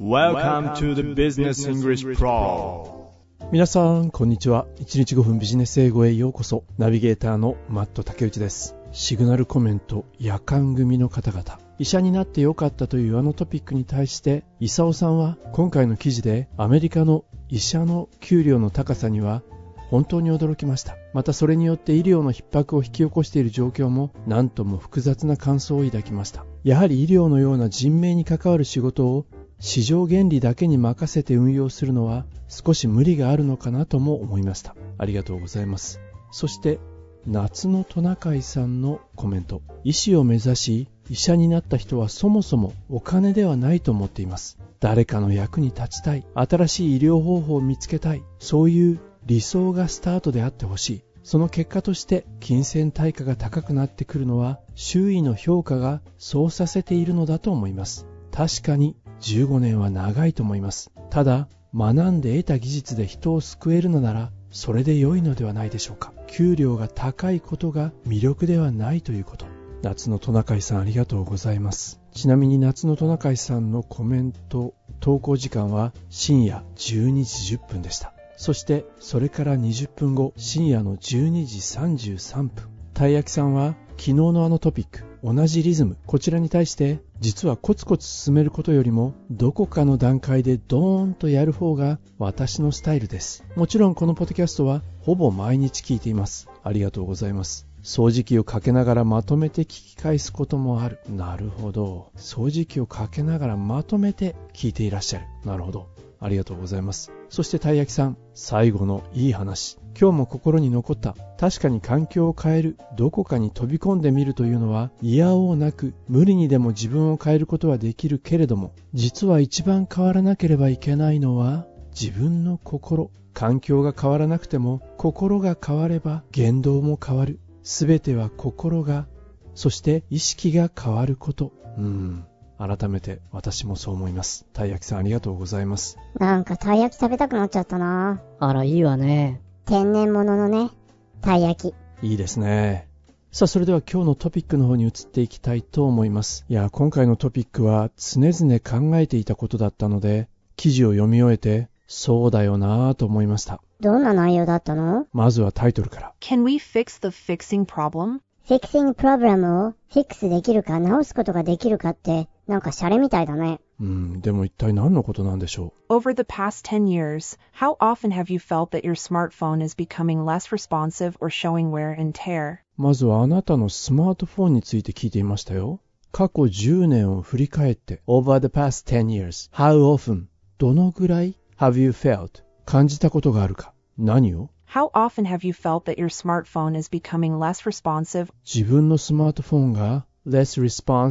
Welcome to the Business English Pro。 皆さんこんにちは。1日5分ビジネス英語へようこそ。ナビゲーターのマット竹内です。シグナルコメント夜間組の方々、医者になってよかったというあのトピックに対してイサオさんは今回の記事でアメリカの医者の給料の高さには本当に驚きました。またそれによって医療の逼迫を引き起こしている状況も何とも複雑な感想を抱きました。やはり医療のような人命に関わる仕事を市場原理だけに任せて運用するのは少し無理があるのかなとも思いました。ありがとうございます。そして夏のトナカイさんのコメント。医師を目指し医者になった人はそもそもお金ではないと思っています。誰かの役に立ちたい、新しい医療方法を見つけたい、そういう理想がスタートであってほしい。その結果として金銭対価が高くなってくるのは周囲の評価がそうさせているのだと思います。確かに15年は長いと思います。ただ学んで得た技術で人を救えるのならそれで良いのではないでしょうか。給料が高いことが魅力ではないということ。夏のトナカイさんありがとうございます。ちなみに夏のトナカイさんのコメント投稿時間は深夜12時10分でした。そしてそれから20分後深夜の12時33分、たい焼きさんは昨日のあのトピック、同じリズム、こちらに対して実はコツコツ進めることよりもどこかの段階でドーンとやる方が私のスタイルです。もちろんこのポッドキャストはほぼ毎日聞いています。ありがとうございます。掃除機をかけながらまとめて聞き返すこともある。なるほど。掃除機をかけながらまとめて聞いていらっしゃる。なるほど。ありがとうございます。そしてたい焼きさん、最後のいい話。今日も心に残った。確かに環境を変える、どこかに飛び込んでみるというのは嫌おうなく無理にでも自分を変えることはできるけれども、実は一番変わらなければいけないのは自分の心。環境が変わらなくても心が変われば言動も変わる。すべては心が、そして意識が変わること。改めて私もそう思います。たい焼きさんありがとうございます。 なんかたい焼き食べたくなっちゃったな。 あらいいわね。 天然物のね、たい焼き。 いいですね。さあそれでは今日のトピックの方に移っていきたいと思います。今回のトピックは常々考えていたことだったので、記事を読み終えてそうだよなぁと思いました。 どんな内容だったの？ まずはタイトルから。 Can we fix the fixing problem? フィクシングプログラムをフィックスできるか直すことができるかってなんかシャレみたいだね。 でも一体何のことなんでしょう。 Over the past 10 years, how often have you felt that your smartphone is becoming less responsive or showing wear and tear? まずはあなたのスマートフォンについて聞いていましたよ。過去10年を振り返って Over the past 10 years, how often どのぐらい have you felt 感じたことがあるか。何を How often have you felt that your smartphone is becoming less responsive? 自分のスマートフォンが less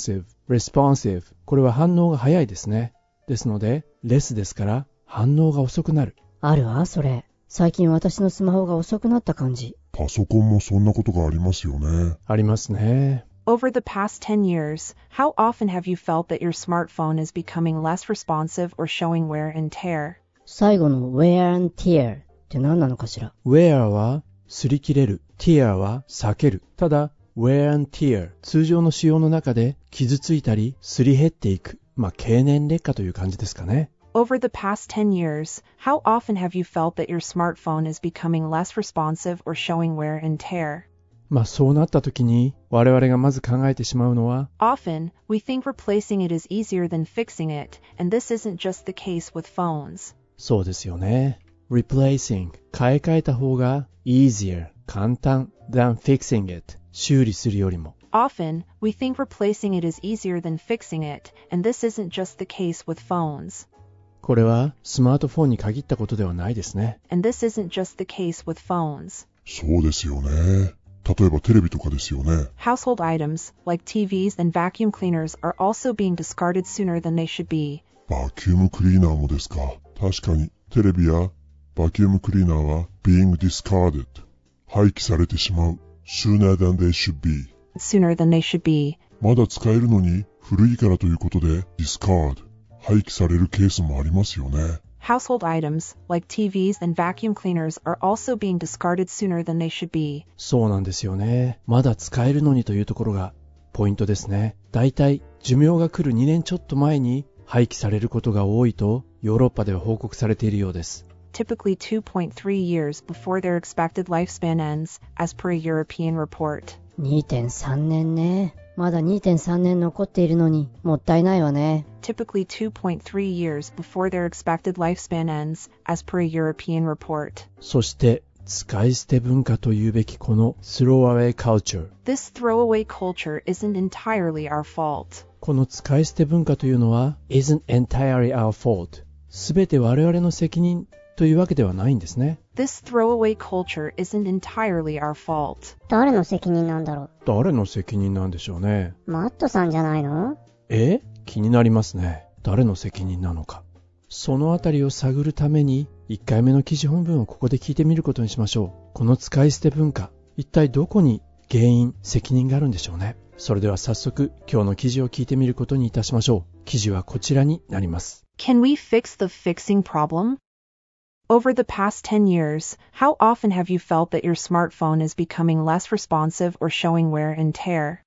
responsive これは反応が早いですね。ですので less ですから反応が遅くなる。 あるわそれ。最近私のスマホが遅くなった感じ。 パソコンもそんなことがありますよね。 ありますね。 Over the past 10 years, how often have you felt that your smartphone is becoming less responsive or showing wear and tear? 最後の wear and tearって何なのかしら。 wear は擦り切れる、tear は裂ける。ただ wear and tear 通常の使用の中で傷ついたりすり減っていく、経年劣化という感じですかね。 Over the past 10 years, how often have you felt that your smartphone is becoming less responsive or showing wear and tear? そうなった時に我々がまず考えてしまうのは Often, we think replacing it is easier than fixing it, and this isn't just the case with phones. そうですよね。replacing 買い替えた方が easier 簡単 than fixing it 修理するよりも。 Often, we think replacing it is easier than fixing it, and this isn't just the case with phones. これはスマートフォンに限ったことではないですね。 And this isn't just the case with phones. そうですよね。例えばテレビとかですよね。 Household items, like TVs and vacuum cleaners, are also being discarded sooner than they should be. バキュームクリーナーもですか。確かにテレビやバキュームクリーナーは being discarded 廃棄されてしまう sooner than they should be Sooner than they should be. まだ使えるのに古いからということで discard 廃棄されるケースもありますよね。 Household items, like TVs and vacuum cleaners, are also being discarded sooner than they should be. そうなんですよね。まだ使えるのにというところがポイントですね。だいたい寿命が来る2年ちょっと前に廃棄されることが多いとヨーロッパでは報告されているようです。 typically 2.3 years before their expected lifespan ends, as per a European report. 2.3 年ね。まだ 2.3 年残っているのにもったいないわね。 typically 2.3 years before their expected lifespan ends, as per a European report. そして使い捨て文化というべきこの throwaway culture。 This throwaway culture isn't entirely our fault. この使い捨て文化というのは isn't entirely our fault。 すべて我々の責任というわけではないんですね。 This throwaway culture isn't entirely our fault. 誰の責任なんだろう。 誰の責任なんでしょうね。 マットさんじゃないの？ 気になりますね。誰の責任なのか。そのあたりを探るために1回目の記事本文をここで聞いてみることにしましょう。この使い捨て文化、一体どこに原因、責任があるんでしょうね。それでは早速今日の記事を聞いてみることにいたしましょう。記事はこちらになります。 Can we fix the fixing problem? Over the past 10 years, how often have you felt that your smartphone is becoming less responsive or showing wear and tear?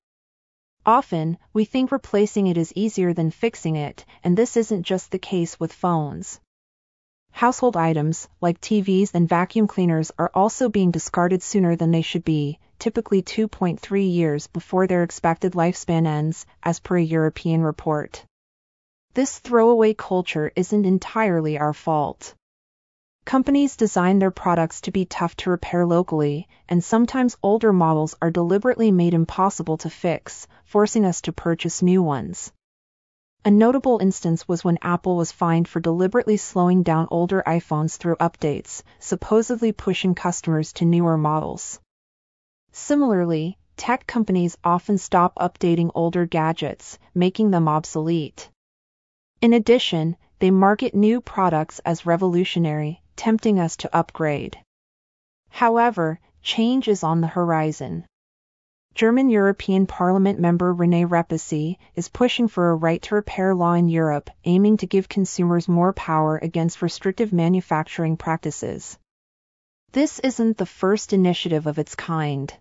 Often, we think replacing it is easier than fixing it, and this isn't just the case with phones. Household items, like TVs and vacuum cleaners, are also being discarded sooner than they should be, typically 2.3 years before their expected lifespan ends, as per a European report. This throwaway culture isn't entirely our fault. Companies design their products to be tough to repair locally, and sometimes older models are deliberately made impossible to fix, forcing us to purchase new ones. A notable instance was when Apple was fined for deliberately slowing down older iPhones through updates, supposedly pushing customers to newer models. Similarly, tech companies often stop updating older gadgets, making them obsolete. In addition, they market new products as revolutionary, tempting us to upgrade. However, change is on the horizon. German European Parliament member René Repesi is pushing for a right to repair law in Europe, aiming to give consumers more power against restrictive manufacturing practices. This isn't the first initiative of its kind.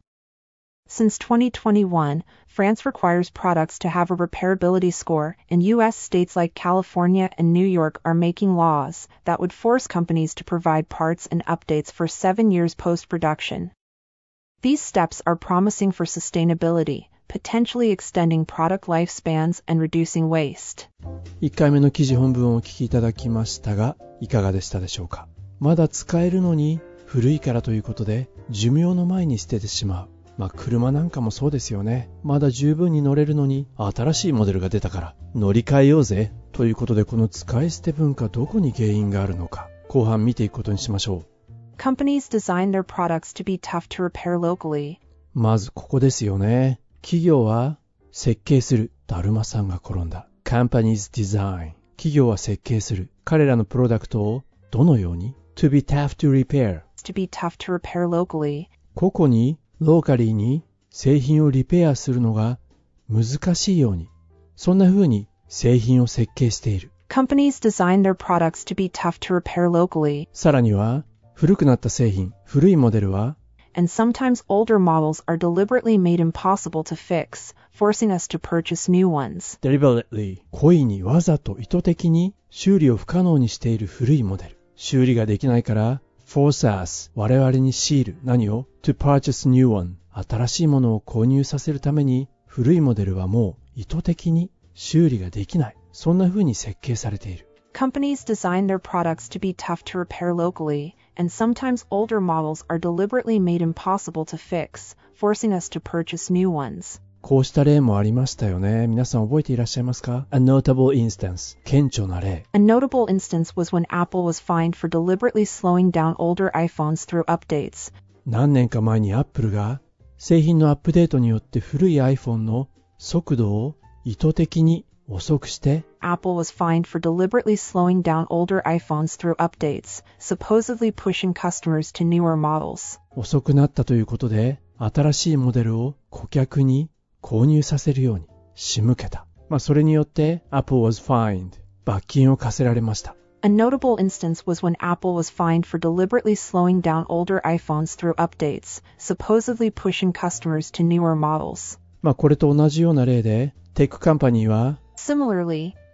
Since 2021, France requires products to have a repairability score, and U.S. states like California and New York are making laws that would force companies to provide parts and updates for 7 years post-production. These steps are promising for sustainability, potentially extending product lifespans and reducing waste. 1回目の記事本文をお聞きいただきましたが、いかがでしたでしょうか。まだ使えるのに古いからということで寿命の前に捨ててしまう。車なんかもそうですよね。まだ十分に乗れるのに新しいモデルが出たから乗り換えようぜということで、この使い捨て文化、どこに原因があるのか、後半見ていくことにしましょう。 Companies design their products to be tough to repair locally. まずここですよね。企業は設計する。だるまさんが転んだ。 Companies design。 企業は設計する。彼らのプロダクトをどのように To be tough to repair。 To be tough to repair locally. 個々にローカリーに製品をリペアするのが難しいように、そんな風に製品を設計している。 Companies design their products to be tough to repair locally. さらには古くなった製品、古いモデルは And sometimes older models are deliberately made impossible to fix, forcing us to purchase new ones. deliberately 故意にわざと意図的に修理を不可能にしている古いモデル。修理ができないからforce us 我々に強いる。何を to purchase new one 新しいものを購入させるために古いモデルはもう意図的に修理ができない。そんな風に設計されている。 Companies design their products to be tough to repair locally, and sometimes older models are deliberately made impossible to fix, forcing us to purchase new ones. こうした例もありましたよね。皆さん覚えていらっしゃいますか？ A notable instance 顕著な例。 A notable instance was when Apple was fined for deliberately slowing down older iPhones through updates. 何年か前に Apple が製品のアップデートによって古い iPhone の速度を意図的に遅くして Apple was fined for deliberately slowing down older iPhones through updates, supposedly pushing customers to newer models. 遅くなったということで新しいモデルを顧客に購入させるように仕向けた。それによって Apple was fined 罰金を課せられました。 A notable instance was when Apple was fined for deliberately slowing down older iPhones through updates, supposedly pushing customers to newer models. これと同じような例でテックカンパニーは Similarly,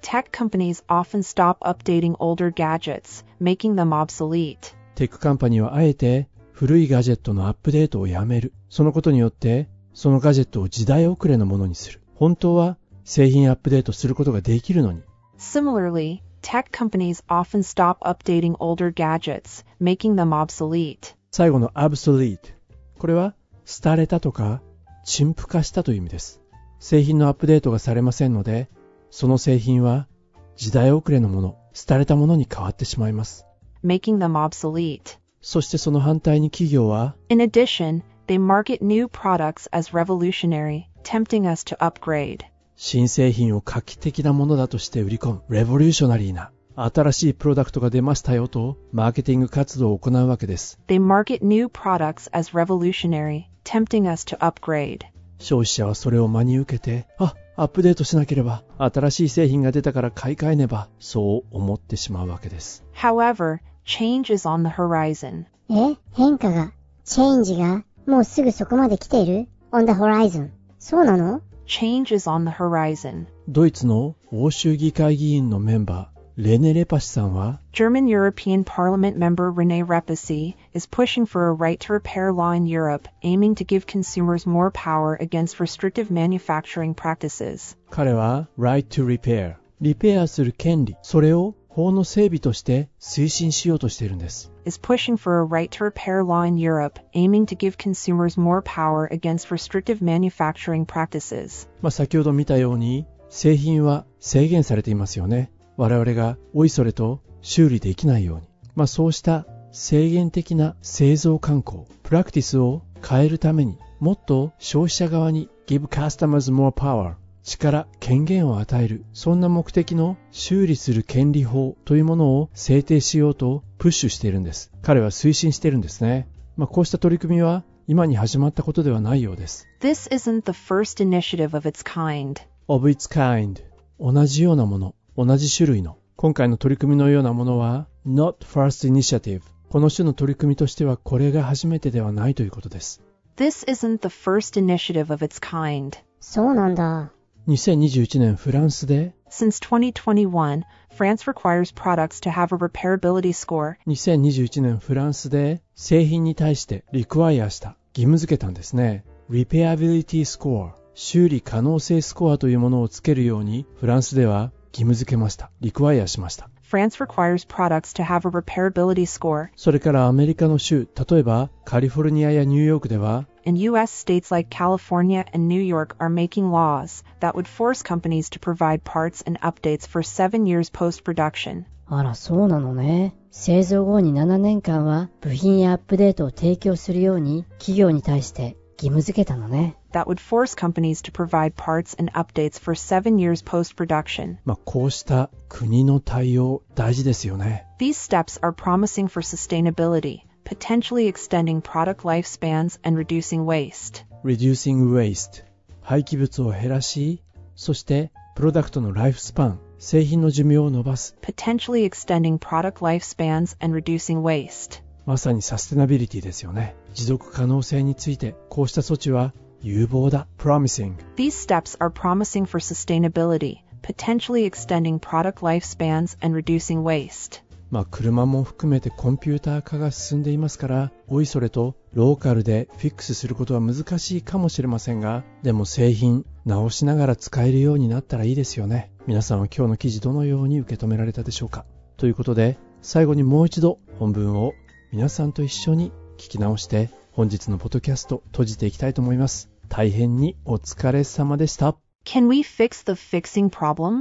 tech companies often stop updating older gadgets, making them obsolete. テックカンパニーはあえて古いガジェットのアップデートをやめる。そのことによってそのガジェットを時代遅れのものにする。本当は製品アップデートすることができるのに。 Similarly, tech companies often stop updating older gadgets, making them obsolete. 最後の obsolete。これは廃れたとか陳腐化したという意味です。製品のアップデートがされませんので、その製品は時代遅れのもの、廃れたものに変わってしまいます。 Making them obsolete. そしてその反対に企業は、 In addition, they market new products as revolutionary, tempting us to upgrade. 新製品を画期的なものだとして売り込む、レボリューショナリーな、新しいプロダクトが出ましたよと、マーケティング活動を行うわけです。 They market new products as revolutionary, tempting us to upgrade. 消費者はそれを真に受けて、アップデートしなければ、新しい製品が出たから買い替えねば、そう思ってしまうわけです。 However, change is on the horizon. 変化が、チェンジが、もうすぐそこまで来ている ?on the horizon. そうなの？ Change is on the horizon. ドイツの欧州議会議員のメンバー、レネ・レパシさんは、 German European Parliament member René Repasi is pushing for a right to repair law in Europe, aiming to give consumers more power against restrictive manufacturing practices. 彼は right to repair、リペアする権利、それを法の整備として推進しようとしているんです。 is pushing for a right to repair law in Europe, aiming to give consumers more power against restrictive manufacturing practices. 先ほど見たように、製品は制限されていますよね。我々がおいそれと修理できないように。そうした制限的な製造慣行、プラクティスを変えるために、もっと消費者側に give customers more power、力、権限を与える、そんな目的の修理する権利法というものを制定しようとプッシュしているんです。彼は推進しているんですね。こうした取り組みは今に始まったことではないようです。 This isn't the first initiative of its kind. of its kind。同じようなもの、同じ種類の。今回の取り組みのようなものは not first initiative。この種の取り組みとしてはこれが初めてではないということです。 This isn't the first initiative of its kind. そうなんだ。 2021年フランスで Since 2021, France requires products to have a repairability score. 2021年フランスで製品に対してリクワイアした、義務付けたんですね。Repairability score、修理可能性スコアというものをつけるようにフランスでは義務付けました。リクワイアしました。 France requires products to have a repairability score. それからアメリカの州、例えばカリフォルニアやニューヨークでは And U.S. states like California and New York are making laws that would force companies to provide parts and updates for 7 years post-production. あら、そうなのね。製造後に7年間は部品やアップデートを提供するように企業に対して義務付けたのね。 That would force companies to provide parts and updates for 7 years post-production. こうした国の対応大事ですよね。 These steps are promising for sustainability, potentially extending product lifespans and reducing waste. Reducing waste、廃棄物を減らし、そしてプロダクトのライフスパン、製品の寿命を伸ばす。 Potentially extending product lifespans and reducing waste. まさにサステナビリティですよね。持続可能性についてこうした措置は有望だ。Promising。 These steps are promising for sustainability, potentially extending product lifespans and reducing waste. 車も含めてコンピューター化が進んでいますから、おいそれとローカルでフィックスすることは難しいかもしれませんが、でも製品直しながら使えるようになったらいいですよね。皆さんは今日の記事どのように受け止められたでしょうか。ということで、最後にもう一度本文を皆さんと一緒に聞き直して本日のポッドキャスト閉じていきたいと思います。大変にお疲れ様でした。 Can we fix the fixing problem?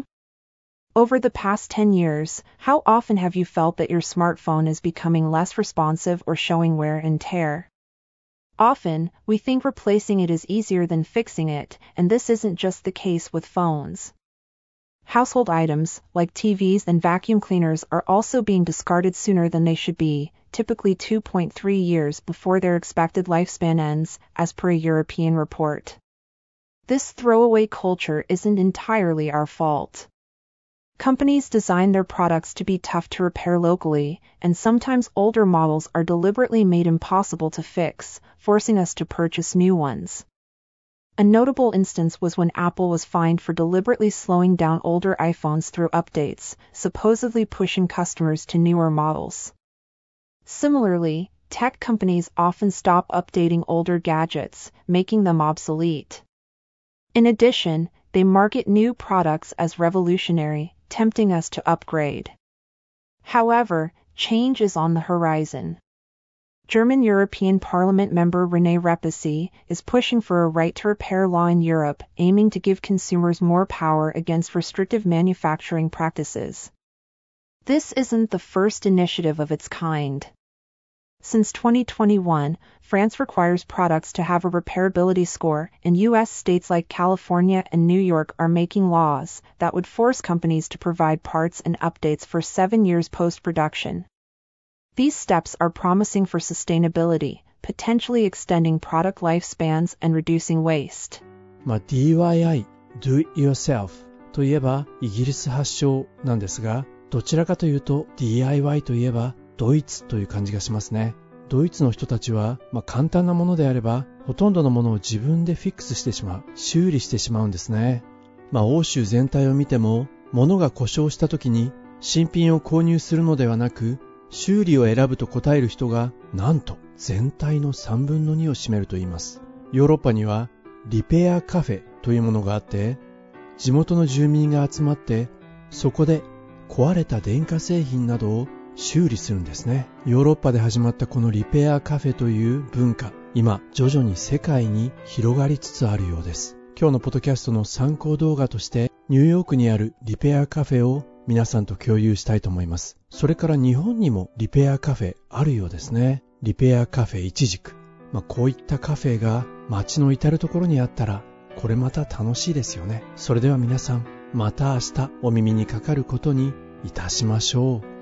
Over the past 10 years, how often have you felt that your smartphone is becoming less responsive or showing wear and tear? Often, we think replacing it is easier than fixing it, and this isn't just the case with phones. Household items, like TVs and vacuum cleaners, are also being discarded sooner than they should be, typically 2.3 years before their expected lifespan ends, as per a European report. This throwaway culture isn't entirely our fault. Companies design their products to be tough to repair locally, and sometimes older models are deliberately made impossible to fix, forcing us to purchase new ones. A notable instance was when Apple was fined for deliberately slowing down older iPhones through updates, supposedly pushing customers to newer models. Similarly, tech companies often stop updating older gadgets, making them obsolete. In addition, they market new products as revolutionary, tempting us to upgrade. However, change is on the horizon. German European Parliament member René Repesi is pushing for a right to repair law in Europe, aiming to give consumers more power against restrictive manufacturing practices. This isn't the first initiative of its kind. Since 2021, France requires products to have a repairability score, and U.S. states like California and New York are making laws that would force companies to provide parts and updates for 7 years post-production. These steps are promising for sustainability, potentially extending product lifespans and reducing waste. DIY, Do It Yourself といえばイギリス発祥なんですが、どちらかというと DIY といえばドイツという感じがしますね。ドイツの人たちは、簡単なものであればほとんどのものを自分でフィックスしてしまう、修理してしまうんですね。欧州全体を見ても、物が故障した時に新品を購入するのではなく、修理を選ぶと答える人がなんと全体の3分の2を占めると言います。ヨーロッパにはリペアカフェというものがあって、地元の住民が集まってそこで壊れた電化製品などを修理するんですね。ヨーロッパで始まったこのリペアカフェという文化、今徐々に世界に広がりつつあるようです。今日のポッドキャストの参考動画としてニューヨークにあるリペアカフェを皆さんと共有したいと思います。それから日本にもリペアカフェあるようですね。リペアカフェいちじく。こういったカフェが街の至るところにあったら、これまた楽しいですよね。それでは皆さん、また明日お耳にかかることにいたしましょう。